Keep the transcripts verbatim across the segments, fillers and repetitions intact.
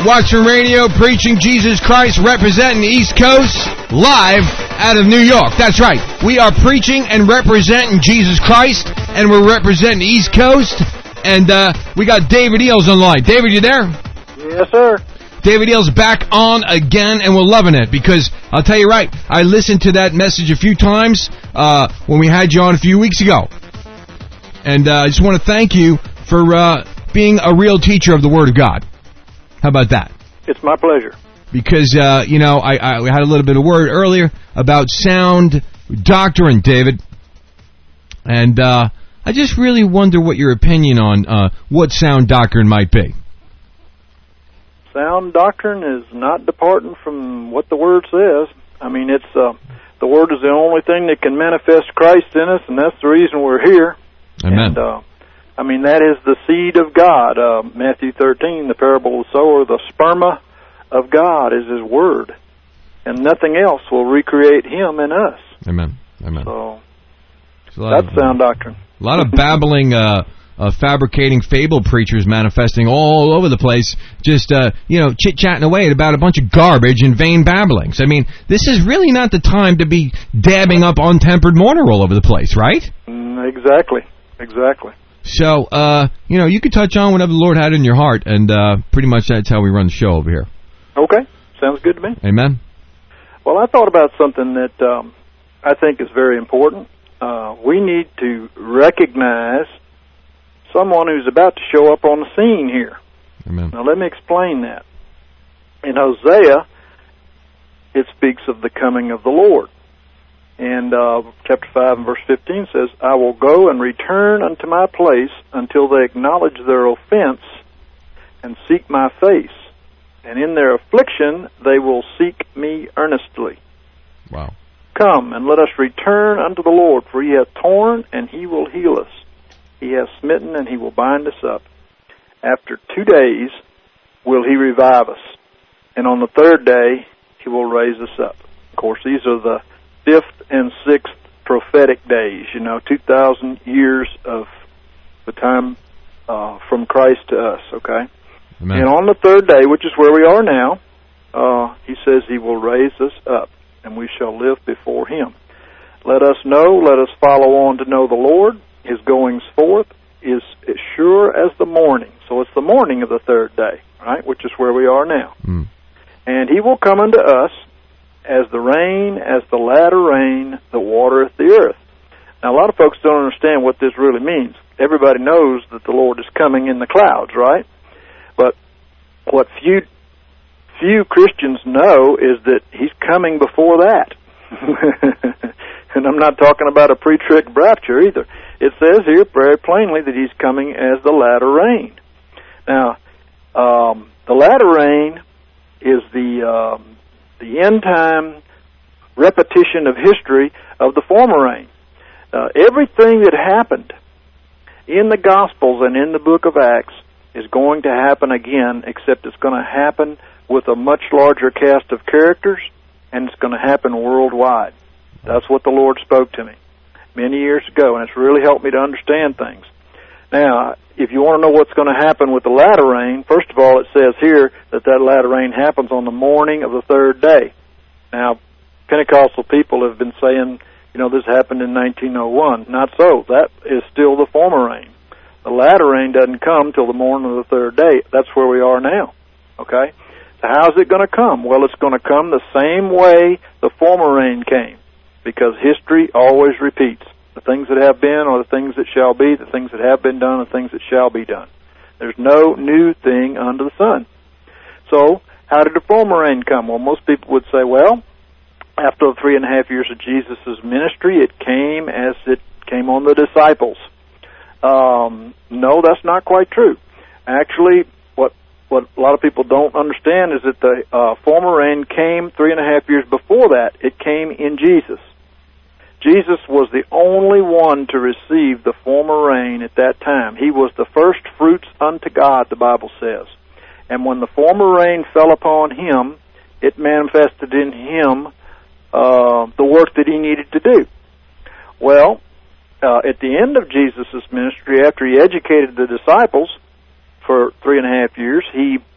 Watching radio, preaching Jesus Christ, representing the East Coast, live out of New York. That's right. We are preaching and representing Jesus Christ, and we're representing the East Coast. And uh, we got David Eels on the line. David, you there? Yes, sir. David Eels back on again, and we're loving it because I'll tell you right, I listened to that message a few times uh, when we had you on a few weeks ago. And uh, I just want to thank you for uh, being a real teacher of the Word of God. How about that? It's my pleasure. Because, uh, you know, I, I we had a little bit of word earlier about sound doctrine, David. And uh, I just really wonder what your opinion on uh, what sound doctrine might be. Sound doctrine is not departing from what the Word says. I mean, it's uh, the Word is the only thing that can manifest Christ in us, and that's the reason we're here. Amen. And, uh, I mean, that is the seed of God. Uh, Matthew thirteen, the parable of the sower, the sperma of God is His Word. And nothing else will recreate Him in us. Amen. Amen. So, that's of, sound doctrine. A lot of babbling, uh, uh, fabricating fable preachers manifesting all over the place, just, uh, you know, chit-chatting away about a bunch of garbage and vain babblings. I mean, this is really not the time to be dabbing up untempered mortar all over the place, right? Mm, exactly. Exactly. So, uh, you know, you could touch on whatever the Lord had in your heart, and uh, pretty much that's how we run the show over here. Okay. Sounds good to me. Amen. Well, I thought about something that um, I think is very important. Uh, we need to recognize someone who's about to show up on the scene here. Amen. Now, let me explain that. In Hosea, it speaks of the coming of the Lord. And uh, chapter five and verse fifteen says, I will go and return unto my place until they acknowledge their offense and seek my face. And in their affliction they will seek me earnestly. Wow. Come, and let us return unto the Lord, for He hath torn, and He will heal us. He hath smitten, and He will bind us up. After two days will He revive us, and on the third day He will raise us up. Of course, these are the fifth and sixth prophetic days, you know, two thousand years of the time uh, from Christ to us, okay? Amen. And on the third day, which is where we are now, uh, He says He will raise us up, and we shall live before Him. Let us know, let us follow on to know the Lord. His goings forth is as sure as the morning. So it's the morning of the third day, right, which is where we are now. Mm. And He will come unto us as the rain, as the latter rain that watereth the earth. Now, a lot of folks don't understand what this really means. Everybody knows that the Lord is coming in the clouds, right? But what few few Christians know is that He's coming before that. And I'm not talking about a pre-trib rapture either. It says here very plainly that He's coming as the latter rain. Now, um, the latter rain is the um, the end-time repetition of history of the former rain. Uh, everything that happened in the Gospels and in the book of Acts is going to happen again, except it's going to happen with a much larger cast of characters, and it's going to happen worldwide. That's what the Lord spoke to me many years ago, and it's really helped me to understand things. Now, if you want to know what's going to happen with the latter rain, first of all, it says here that that latter rain happens on the morning of the third day. Now, Pentecostal people have been saying, you know, this happened in nineteen oh one. Not so. That is still the former rain. The latter rain doesn't come till the morning of the third day. That's where we are now. Okay? So how's it going to come? Well, it's going to come the same way the former rain came, because history always repeats. The things that have been are the things that shall be, the things that have been done are the things that shall be done. There's no new thing under the sun. So, how did the former rain come? Well, most people would say, well, after the three and a half years of Jesus' ministry, it came as it came on the disciples. Um, no, that's not quite true. Actually, what what a lot of people don't understand is that the uh, former rain came three and a half years before that. It came in Jesus. Jesus was the only one to receive the former rain at that time. He was the first fruits unto God, the Bible says. And when the former rain fell upon Him, it manifested in Him uh, the work that He needed to do. Well, uh, at the end of Jesus' ministry, after He educated the disciples for three and a half years, He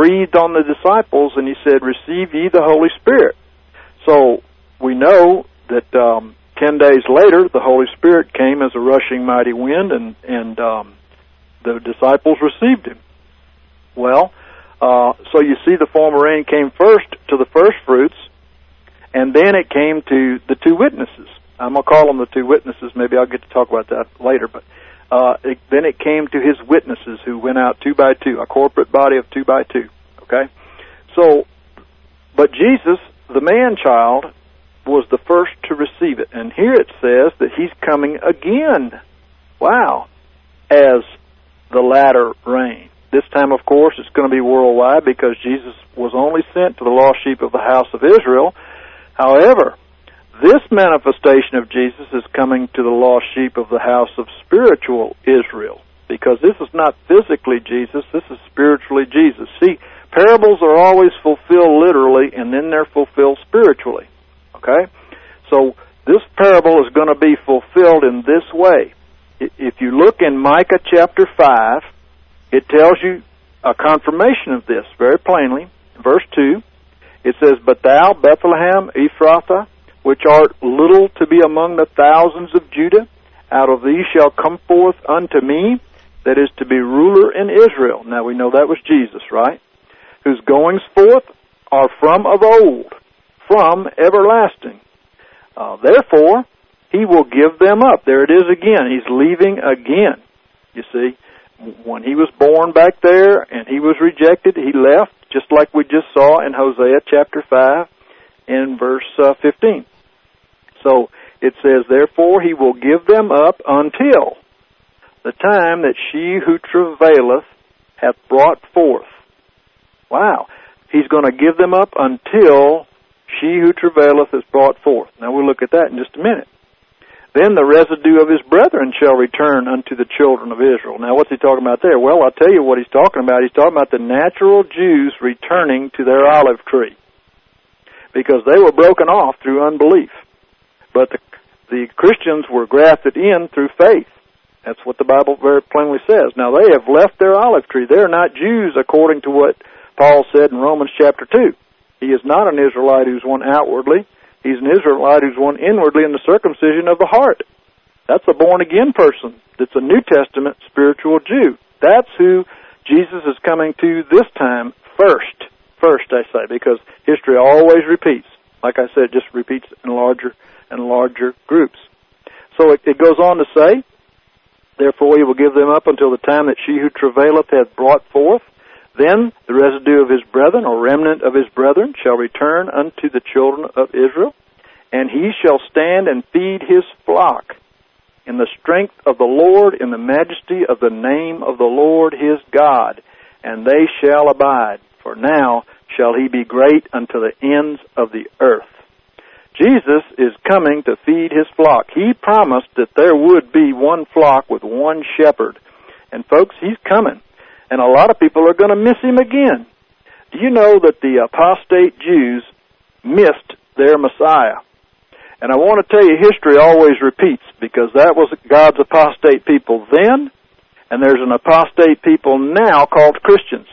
breathed on the disciples, and he said, receive ye the Holy Spirit. So we know that um, ten days later, the Holy Spirit came as a rushing mighty wind, and, and um, the disciples received him. Well, uh, so you see the former rain came first to the first fruits, and then it came to the two witnesses. I'm going to call them the two witnesses. Maybe I'll get to talk about that later. But uh, it, then it came to his witnesses who went out two by two, a corporate body of two by two. Okay? So, but Jesus, the man-child, was the first to receive it. And here it says that he's coming again. Wow. As the latter rain. This time, of course, it's going to be worldwide because Jesus was only sent to the lost sheep of the house of Israel. However, this manifestation of Jesus is coming to the lost sheep of the house of spiritual Israel, because this is not physically Jesus, this is spiritually Jesus. See, parables are always fulfilled literally, and then they're fulfilled spiritually. Okay? So, this parable is going to be fulfilled in this way. If you look in Micah chapter five, it tells you a confirmation of this very plainly. Verse two, it says, But thou, Bethlehem, Ephrathah, which art little to be among the thousands of Judah, out of thee shall come forth unto me, that is to be ruler in Israel. Now we know that was Jesus, right? Whose goings forth are from of old, from everlasting. Uh, therefore, he will give them up. There it is again. He's leaving again. You see, when he was born back there and he was rejected, he left, just like we just saw in Hosea chapter five in verse uh, fifteen. So it says, Therefore he will give them up until the time that she who travaileth hath brought forth. Wow. He's going to give them up until she who travaileth is brought forth. Now we'll look at that in just a minute. Then the residue of his brethren shall return unto the children of Israel. Now what's he talking about there? Well, I'll tell you what he's talking about. He's talking about the natural Jews returning to their olive tree, because they were broken off through unbelief. But the, the Christians were grafted in through faith. That's what the Bible very plainly says. Now, they have left their olive tree. They're not Jews according to what Paul said in Romans chapter two. He is not an Israelite who's one outwardly. He's an Israelite who's one inwardly in the circumcision of the heart. That's a born-again person. That's a New Testament spiritual Jew. That's who Jesus is coming to this time first. First, I say, because history always repeats. Like I said, it just repeats in larger and larger groups. So it, it goes on to say, Therefore he will give them up until the time that she who travaileth hath brought forth. Then the residue of his brethren, or remnant of his brethren, shall return unto the children of Israel, and he shall stand and feed his flock in the strength of the Lord, in the majesty of the name of the Lord his God, and they shall abide. For now shall he be great unto the ends of the earth. Jesus is coming to feed his flock. He promised that there would be one flock with one shepherd. And folks, he's coming. And a lot of people are going to miss him again. Do you know that the apostate Jews missed their Messiah? And I want to tell you, history always repeats, because that was God's apostate people then, and there's an apostate people now called Christians.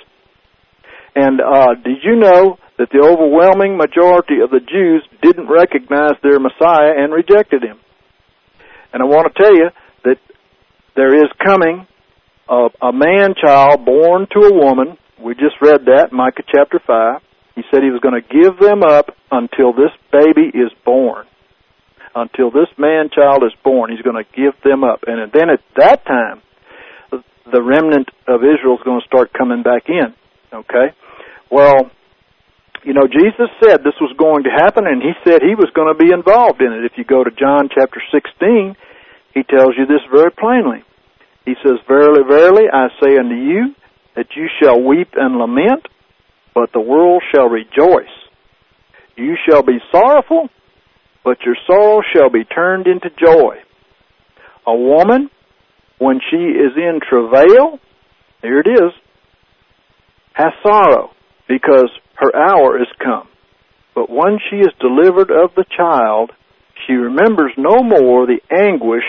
And uh, did you know that the overwhelming majority of the Jews didn't recognize their Messiah and rejected him? And I want to tell you that there is coming a, a man-child born to a woman. We just read that in Micah chapter five. He said he was going to give them up until this baby is born. Until this man-child is born, he's going to give them up. And then at that time, the remnant of Israel is going to start coming back in. Okay? Well, you know, Jesus said this was going to happen, and he said he was going to be involved in it. If you go to John chapter sixteen, he tells you this very plainly. He says, Verily, verily, I say unto you, that you shall weep and lament, but the world shall rejoice. You shall be sorrowful, but your sorrow shall be turned into joy. A woman, when she is in travail, here it is, has sorrow, because her hour is come. But when she is delivered of the child, she remembers no more the anguish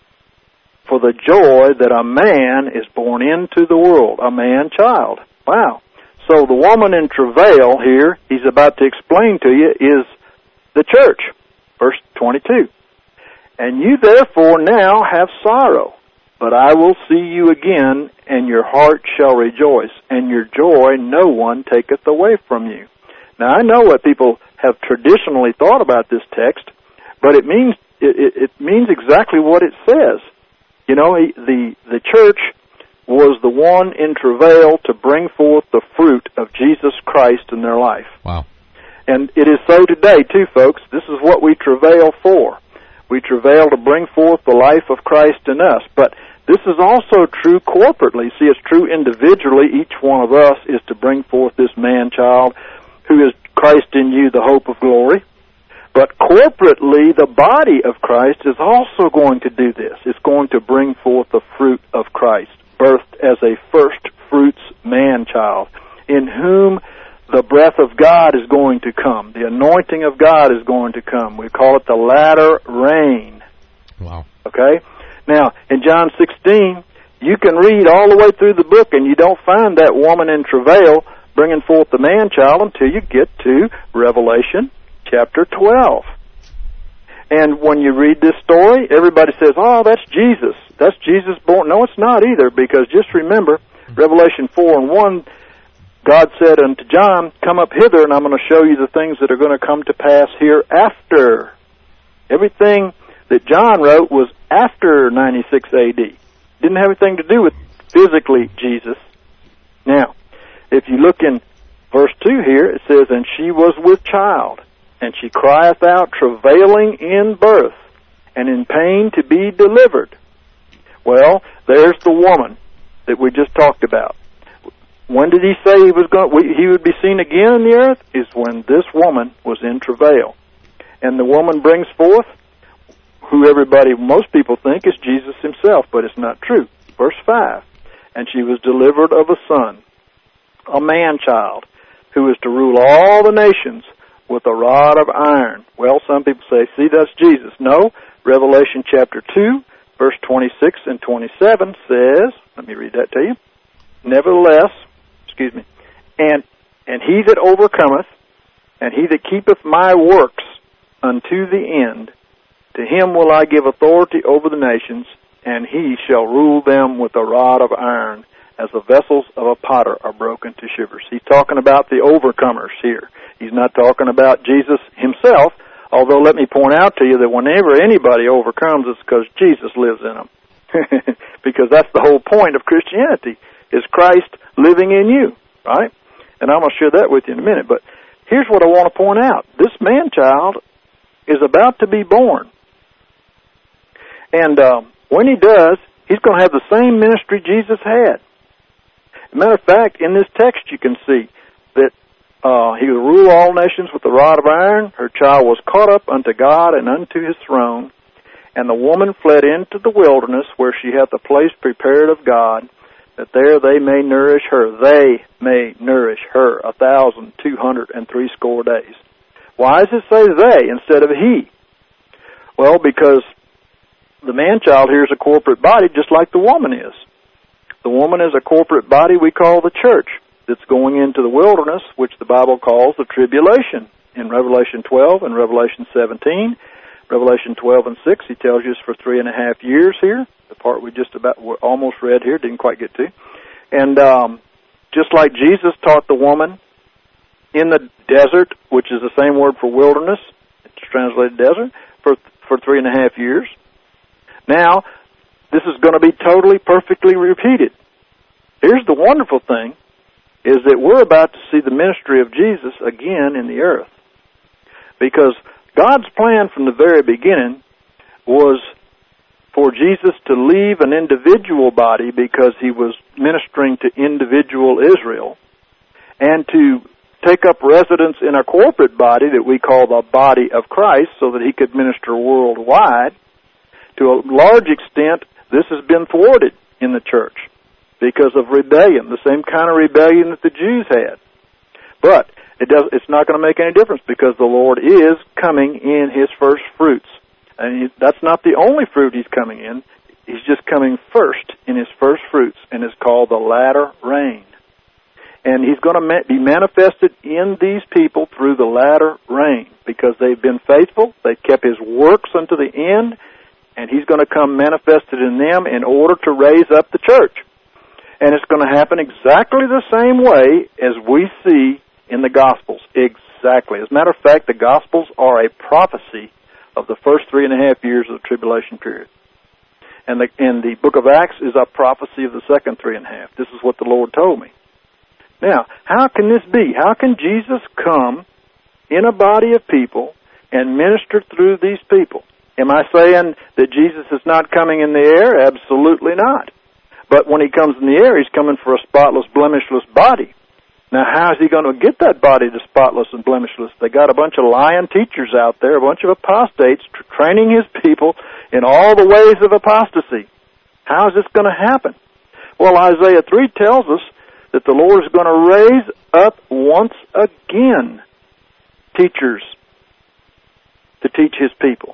for the joy that a man is born into the world, a man-child. Wow. so the woman in travail here, he's about to explain to you, is the church. Verse twenty-two. And you therefore now have sorrow, but I will see you again, and your heart shall rejoice, and your joy no one taketh away from you. Now I know what people have traditionally thought about this text, but it means it, it, it means exactly what it says. You know, the the church was the one in travail to bring forth the fruit of Jesus Christ in their life. Wow. And it is so today, too, folks. This is what we travail for. We travail to bring forth the life of Christ in us. But this is also true corporately. See, it's true individually. Each one of us is to bring forth this man-child who is Christ in you, the hope of glory. But corporately, the body of Christ is also going to do this. It's going to bring forth the fruit of Christ, birthed as a first fruits man-child, in whom the breath of God is going to come. The anointing of God is going to come. We call it the latter rain. Wow. Okay? Now, in John sixteen, you can read all the way through the book, and you don't find that woman in travail bringing forth the man-child until you get to Revelation chapter twelve. And when you read this story, everybody says, oh, that's Jesus. That's Jesus born. No, it's not either, because just remember, Revelation four and one, God said unto John, come up hither, and I'm going to show you the things that are going to come to pass hereafter. Everything that John wrote was after ninety-six A D. Didn't have anything to do with physically Jesus. Now, if you look in verse two here, it says, and she was with child, and she crieth out, travailing in birth, and in pain to be delivered. Well, there's the woman that we just talked about. When did he say he was going? He would be seen again in the earth? Is when this woman was in travail, and the woman brings forth who everybody, most people think is Jesus himself, but it's not true. Verse five, and she was delivered of a son, a man-child, who is to rule all the nations with a rod of iron. Well, some people say, see, that's Jesus. No, Revelation chapter two, verse twenty-six and twenty-seven says, let me read that to you. Nevertheless, excuse me, and and he that overcometh, and he that keepeth my works unto the end, to him will I give authority over the nations, and he shall rule them with a rod of iron, as the vessels of a potter are broken to shivers. He's talking about the overcomers here. He's not talking about Jesus himself, although let me point out to you that whenever anybody overcomes, it's because Jesus lives in them. Because that's the whole point of Christianity, is Christ living in you, right? And I'm going to share that with you in a minute. But here's what I want to point out. This man-child is about to be born. And uh, when he does, he's going to have the same ministry Jesus had. As a matter of fact, in this text you can see that uh, he will rule all nations with a rod of iron. Her child was caught up unto God and unto his throne. And the woman fled into the wilderness, where she hath a place prepared of God, that there they may nourish her. They may nourish her a thousand two hundred and threescore days. Why does it say they instead of he? Well, because the man-child here is a corporate body, just like the woman is. The woman is a corporate body we call the church, that's going into the wilderness, which the Bible calls the tribulation. In Revelation twelve and Revelation seventeen, Revelation twelve and six, he tells you it's for three and a half years here. The part we just about almost read here, didn't quite get to. And um, just like Jesus taught the woman in the desert, which is the same word for wilderness, it's translated desert, for for three and a half years. Now, this is going to be totally, perfectly repeated. Here's the wonderful thing, is that we're about to see the ministry of Jesus again in the earth. Because God's plan from the very beginning was for Jesus to leave an individual body because he was ministering to individual Israel, and to take up residence in a corporate body that we call the body of Christ so that he could minister worldwide. To a large extent, this has been thwarted in the church because of rebellion, the same kind of rebellion that the Jews had. But it does, it's not going to make any difference because the Lord is coming in his first fruits. And he, that's not the only fruit he's coming in. He's just coming first in his first fruits, and it's called the latter rain. And he's going to ma- be manifested in these people through the latter rain because they've been faithful, they've kept his works unto the end, and he's going to come manifested in them in order to raise up the church. And it's going to happen exactly the same way as we see in the Gospels. Exactly. As a matter of fact, the Gospels are a prophecy of the first three and a half years of the tribulation period. And the, and the book of Acts is a prophecy of the second three and a half. This is what the Lord told me. Now, how can this be? How can Jesus come in a body of people and minister through these people? Am I saying that Jesus is not coming in the air? Absolutely not. But when he comes in the air, he's coming for a spotless, blemishless body. Now, how is he going to get that body to spotless and blemishless? They got a bunch of lying teachers out there, a bunch of apostates, tr- training his people in all the ways of apostasy. How is this going to happen? Well, Isaiah three tells us that the Lord is going to raise up once again teachers to teach his people.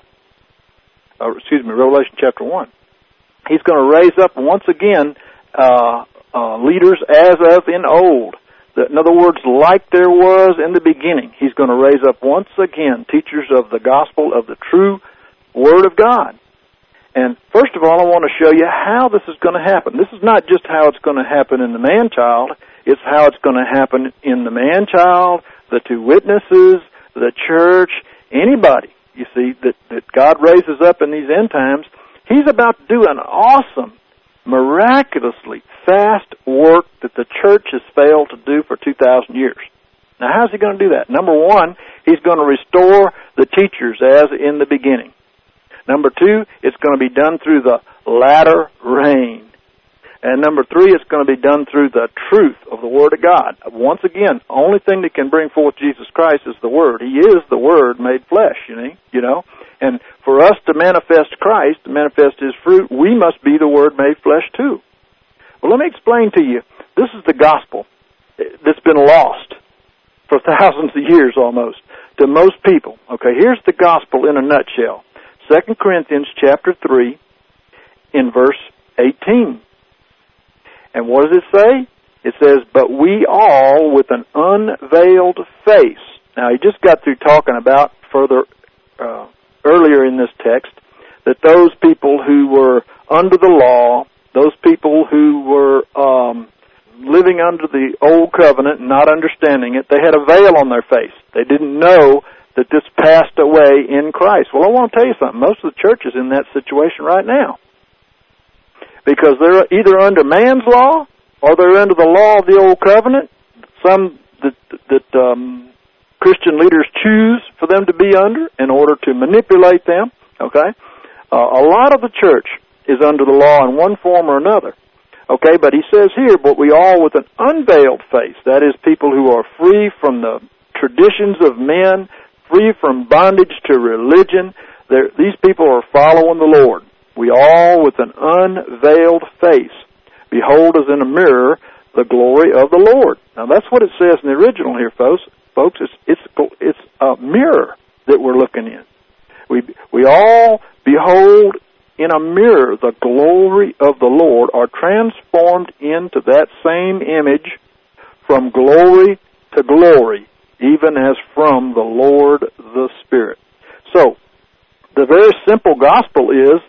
Uh, excuse me, Revelation chapter one. He's going to raise up once again uh, uh, leaders as of in old. In other words, like there was in the beginning, he's going to raise up once again teachers of the gospel of the true Word of God. And first of all, I want to show you how this is going to happen. This is not just how it's going to happen in the man-child. It's how it's going to happen in the man-child, the two witnesses, the church, anybody, you see, that, that God raises up in these end times. He's about to do an awesome, miraculously fast work that the church has failed to do for two thousand years. Now, how's he going to do that? Number one, he's going to restore the teachers as in the beginning. Number two, it's going to be done through the latter rain. And number three, it's going to be done through the truth of the Word of God. Once again, only thing that can bring forth Jesus Christ is the Word. He is the Word made flesh, you know. You know? And for us to manifest Christ, to manifest His fruit, we must be the Word made flesh too. Well, let me explain to you. This is the gospel that's been lost for thousands of years almost to most people. Okay, here's the gospel in a nutshell. Second Corinthians chapter three in verse eighteen. And what does it say? It says, but we all with an unveiled face. Now, he just got through talking about further uh, earlier in this text that those people who were under the law, those people who were um, living under the old covenant and not understanding it, they had a veil on their face. They didn't know that this passed away in Christ. Well, I want to tell you something. Most of the church is in that situation right now. Because they're either under man's law or they're under the law of the old covenant. Some that, that um, Christian leaders choose for them to be under in order to manipulate them. Okay? Uh, a lot of the church is under the law in one form or another. Okay, but he says here, but we all with an unveiled face. That is, people who are free from the traditions of men, free from bondage to religion. They're, these people are following the Lord. We all with an unveiled face behold as in a mirror the glory of the Lord. Now that's what it says in the original here, folks. Folks, it's it's it's a mirror that we're looking in. We we all behold in a mirror the glory of the Lord, are transformed into that same image from glory to glory, even as from the Lord the Spirit. So, the very simple gospel is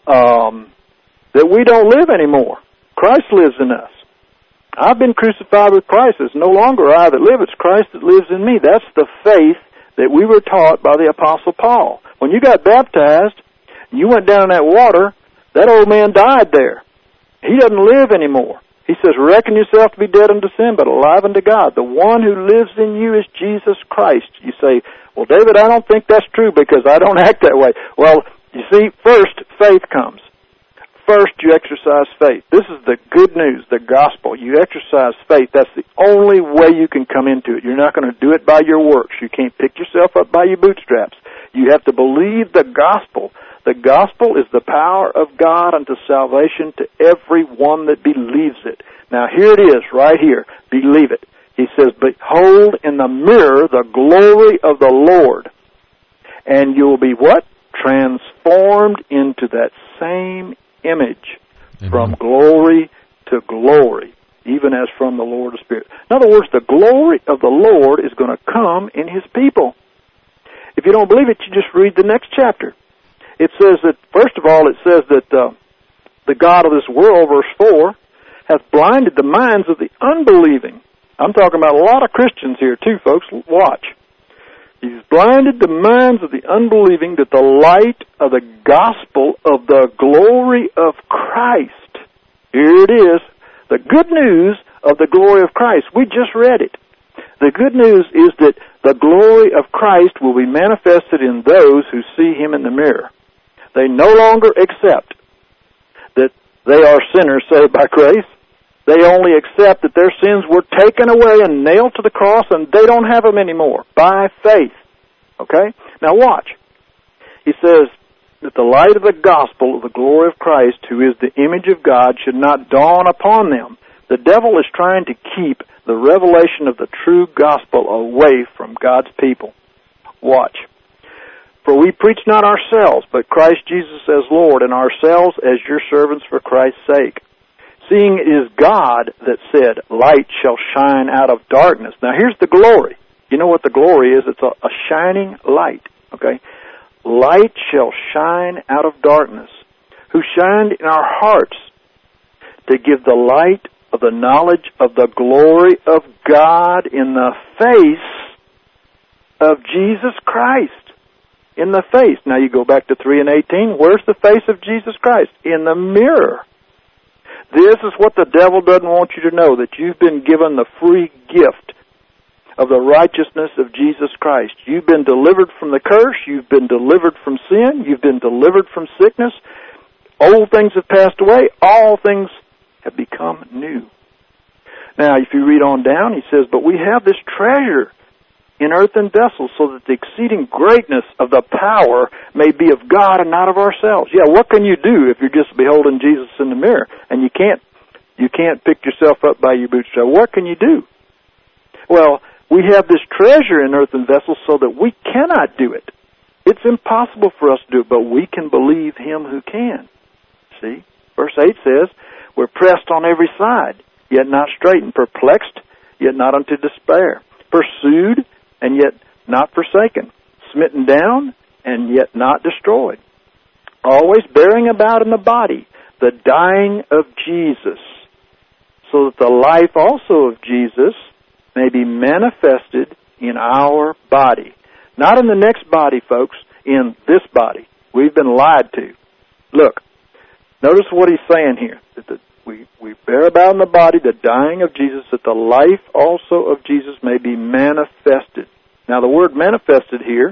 um, that we don't live anymore. Christ lives in us. I've been crucified with Christ. It's no longer I that live, it's Christ that lives in me. That's the faith that we were taught by the Apostle Paul. When you got baptized, you went down in that water, that old man died there. He doesn't live anymore. He says, reckon yourself to be dead unto sin, but alive unto God. The one who lives in you is Jesus Christ. You say, well, David, I don't think that's true because I don't act that way. Well, you see, first, faith comes. First, you exercise faith. This is the good news, the gospel. You exercise faith. That's the only way you can come into it. You're not going to do it by your works. You can't pick yourself up by your bootstraps. You have to believe the gospel. The gospel is the power of God unto salvation to everyone that believes it. Now, here it is, right here. Believe it. He says, behold in the mirror the glory of the Lord. And you'll be what? Transformed into that same image. Amen. From glory to glory, even as from the Lord of Spirit. In other words, the glory of the Lord is going to come in His people. If you don't believe it, you just read the next chapter. It says that, first of all, it says that uh, the God of this world, verse four, hath blinded the minds of the unbelieving. I'm talking about a lot of Christians here too, folks. Watch. He's blinded the minds of the unbelieving that the light of the gospel of the glory of Christ. Here it is. The good news of the glory of Christ. We just read it. The good news is that the glory of Christ will be manifested in those who see Him in the mirror. They no longer accept that they are sinners saved by grace. They only accept that their sins were taken away and nailed to the cross, and they don't have them anymore, by faith. Okay? Now watch. He says that the light of the gospel of the glory of Christ, who is the image of God, should not dawn upon them. The devil is trying to keep the revelation of the true gospel away from God's people. Watch. For we preach not ourselves, but Christ Jesus as Lord, and ourselves as your servants for Christ's sake. Seeing it is God that said, light shall shine out of darkness. Now here's the glory. You know what the glory is? It's a, a shining light. Okay? Light shall shine out of darkness. Who shined in our hearts to give the light of the knowledge of the glory of God in the face of Jesus Christ. In the face. Now you go back to three and eighteen. Where's the face of Jesus Christ? In the mirror. This is what the devil doesn't want you to know, that you've been given the free gift of the righteousness of Jesus Christ. You've been delivered from the curse. You've been delivered from sin. You've been delivered from sickness. Old things have passed away. All things have become new. Now, if you read on down, he says, but we have this treasure in earthen vessels, so that the exceeding greatness of the power may be of God and not of ourselves. Yeah, what can you do if you're just beholding Jesus in the mirror and you can't you can't pick yourself up by your bootstrap? What can you do? Well, we have this treasure in earthen vessels so that we cannot do it. It's impossible for us to do it, but we can believe Him who can. See? Verse eight says, we're pressed on every side, yet not straitened, perplexed, yet not unto despair, pursued, and yet not forsaken, smitten down, and yet not destroyed, always bearing about in the body the dying of Jesus, so that the life also of Jesus may be manifested in our body. Not in the next body, folks, in this body. We've been lied to. Look, notice what he's saying here, that the We, we bear about in the body the dying of Jesus, that the life also of Jesus may be manifested. Now, the word manifested here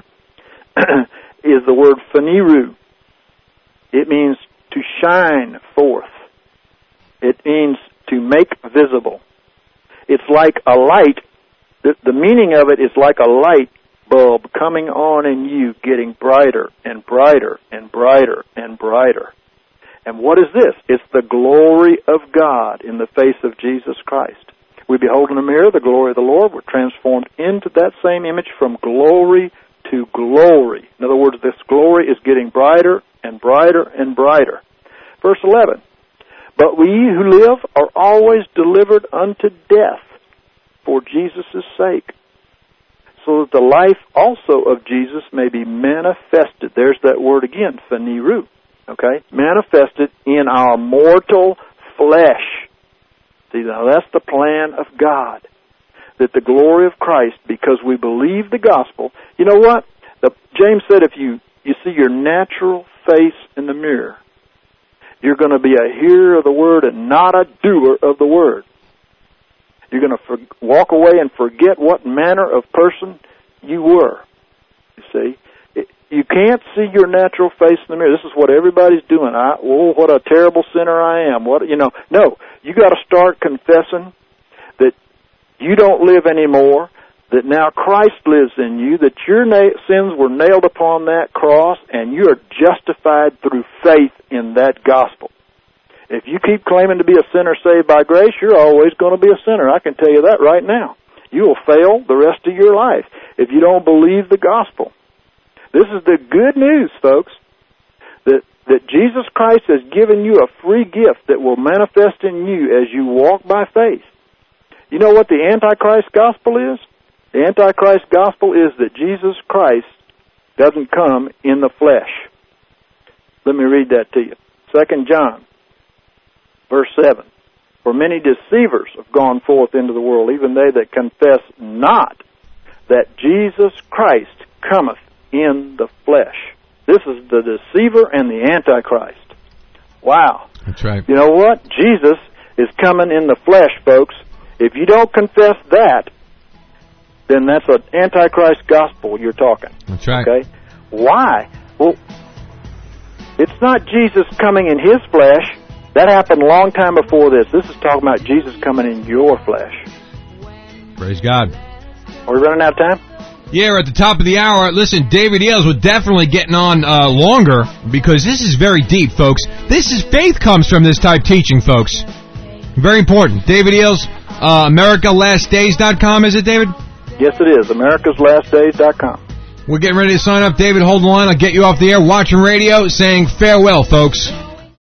is the word phaneru. It means to shine forth. It means to make visible. It's like a light. The, the meaning of it is like a light bulb coming on in you, getting brighter and brighter and brighter and brighter. And what is this? It's the glory of God in the face of Jesus Christ. We behold in the mirror the glory of the Lord. We're transformed into that same image from glory to glory. In other words, this glory is getting brighter and brighter and brighter. Verse eleven, but we who live are always delivered unto death for Jesus' sake, so that the life also of Jesus may be manifested. There's that word again, phaneru. Okay, manifested in our mortal flesh. See, now that's the plan of God. That the glory of Christ, because we believe the gospel. You know what? The, James said if you, you see your natural face in the mirror, you're going to be a hearer of the word and not a doer of the word. You're going to for, walk away and forget what manner of person you were. You see? You can't see your natural face in the mirror. This is what everybody's doing. I, oh, what a terrible sinner I am. What you know? No, you got to start confessing that you don't live anymore. That now Christ lives in you. That your na- sins were nailed upon that cross, and you are justified through faith in that gospel. If you keep claiming to be a sinner saved by grace, you're always going to be a sinner. I can tell you that right now. You will fail the rest of your life if you don't believe the gospel. This is the good news, folks, that that Jesus Christ has given you a free gift that will manifest in you as you walk by faith. You know what the Antichrist gospel is? The Antichrist gospel is that Jesus Christ doesn't come in the flesh. Let me read that to you. Second John, verse seven. For many deceivers have gone forth into the world, even they that confess not that Jesus Christ cometh in the flesh. This is the deceiver and the Antichrist. Wow. That's right. You know what? Jesus is coming in the flesh, folks. If you don't confess that, then that's an Antichrist gospel you're talking. That's right. Okay? Why? Well, it's not Jesus coming in his flesh. That happened a long time before this. This is talking about Jesus coming in your flesh. Praise God. Are we running out of time? Yeah, we're at the top of the hour. Listen, David Ailes was definitely getting on uh, longer because this is very deep, folks. This is faith comes from this type teaching, folks. Very important. David Ailes, uh, America Last Days dot com, is it, David? Yes, it is. Americas Last Days dot com. We're getting ready to sign up. David, hold the line. I'll get you off the air. Watching radio, saying farewell, folks.